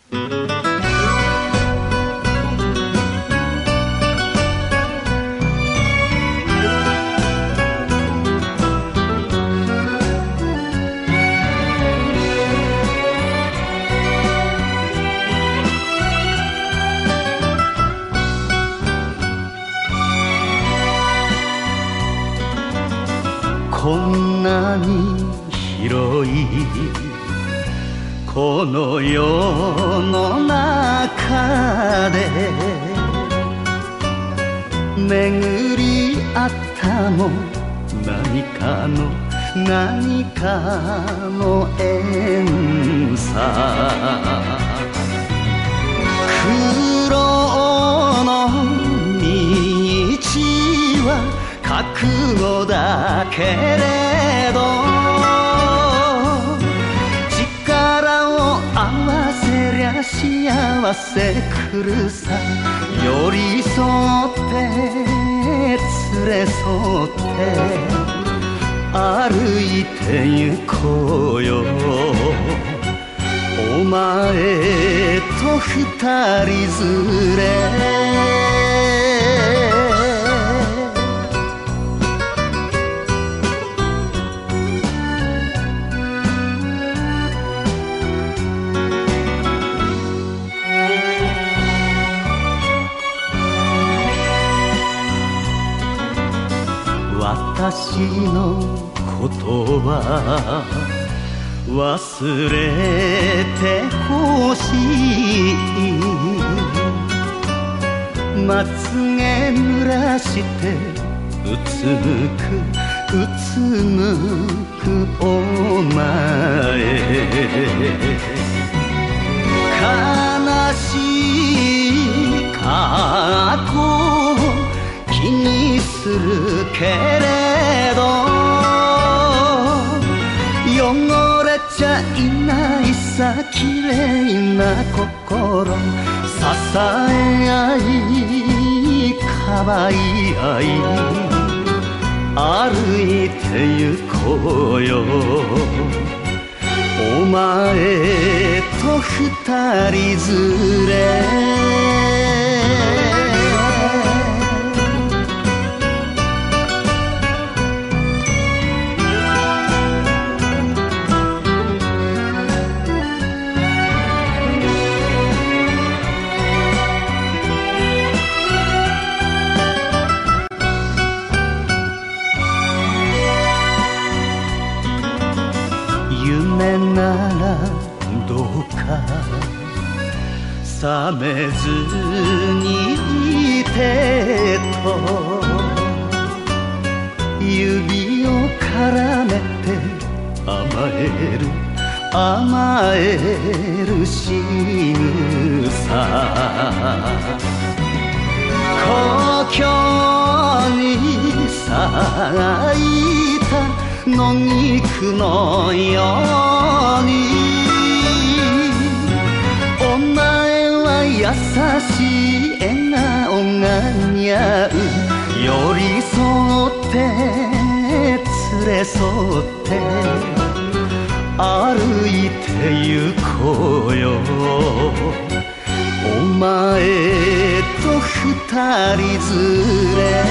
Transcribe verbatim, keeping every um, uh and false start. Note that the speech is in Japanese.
こんなに広いこの世の中で巡り合ったも何かの何かの縁さ。苦労の道は覚悟だけれど力を合わせりゃ幸せ来るさ。寄り添って連れ添って歩いて行こうよ。お前と二人連れ私のことは忘れてほしい。まつげ濡らしてうつむくうつむくお前。悲しい過去気にするけれど汚れちゃいないさ。綺麗な心支え合いかばい合い歩いて行こうよ。お前と二人連れ夢ならどうか覚めずにいてと指を絡めて甘える甘える仕草。故郷に咲いた野菊のようにお前は優しい笑顔が似合う。寄り添って連れ添って歩いて行こうよ。お前と二人連れ